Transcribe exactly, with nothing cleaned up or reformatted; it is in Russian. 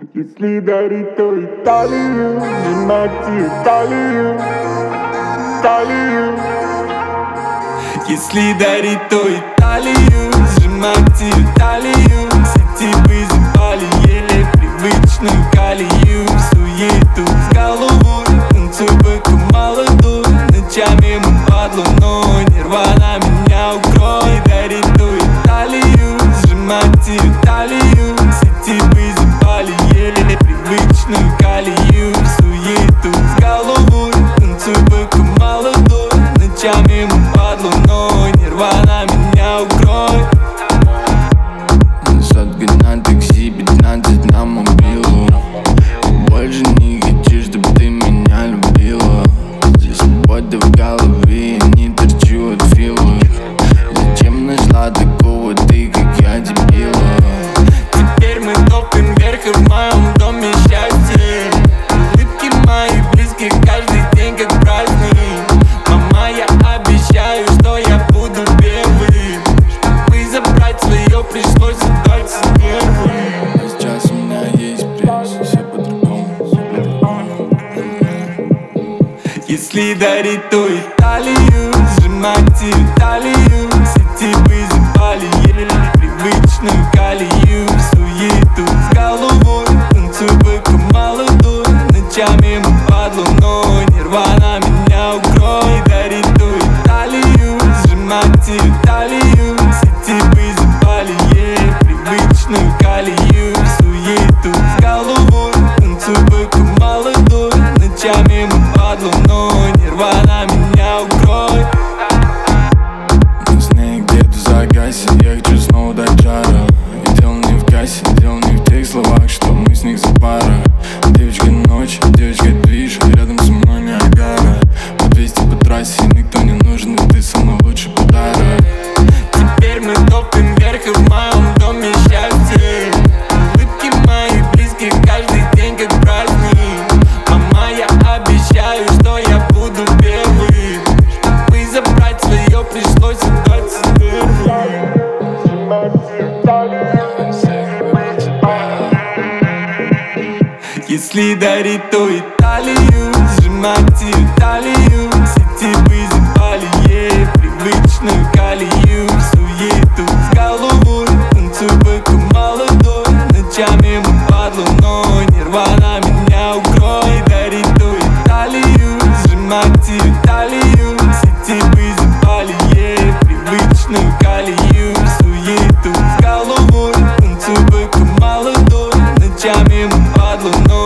Если дарить, то Италию, сжимать Италию, Италию. Если дарить, то Италию, сжимать Италию. Все типы запали еле привычную колею. В суету с головой танцуй бэку молодой. Ночами мы под луной, нирвана меня укрой. Дарить, то Италию, сжимать Италию. Все типы запали еле привычную колею. В суету с головой танцуй бэку молодой. Ночами мы под луной, нирвана меня укрой. Назад гнать такси, пятнадцать на мобилу. Больше не хочу, чтоб ты меня любила. Здесь свобода в голове, я не торчу от фила. Зачем нашла такого ты, как я, дебила? Теперь мы топим вверх и в моем доме счастье. Улыбки мои близких каждый день как праздник. Мама, я обещаю, что я буду первым. Чтобы забрать свое, пришлось отдать себе. А сейчас у меня есть пресс, все по-другому, все по-другому. Если дарить, то Италию, сжимать Италию. Все типы запали еле привычную колею. В суету с головой танцуй бэку молодой. Ночами мы под луной, нирвана меня укрой. Дарить, то Италию, сжимать Италию. Все типы запали еле привычную колею. В суету с головой танцуй бэку молодой. Ночами мы под луной, нирвана меня укрой. Мы с ней где-то за кассе, я хочу снова дать жара. И дело не в кассе, дело не в тех словах, что мы с них за пара. Девочка ночь, девочка движ, рядом со мной Ниагара. По двести по трассе, никто не нужен, и ты самый лучший подарок. Теперь мы топим вверх и в моем доме счастье. Улыбки моих близких каждый день как праздник. Мама, я обещаю, что я буду первым. Чтобы забрать свое, пришлось отдать себе. Если дарить, то Италию, сжимать Италию. Все типы запали еле привычную колею. В суету с головой танцуй бэку молодой. Ночами мы под луной, нирвана меня укрой. Дарить, то Италию, сжимать Италию. Все типы запали еле привычную колею. В суету с головой танцуй бэку молодой. Ночами мы под луной.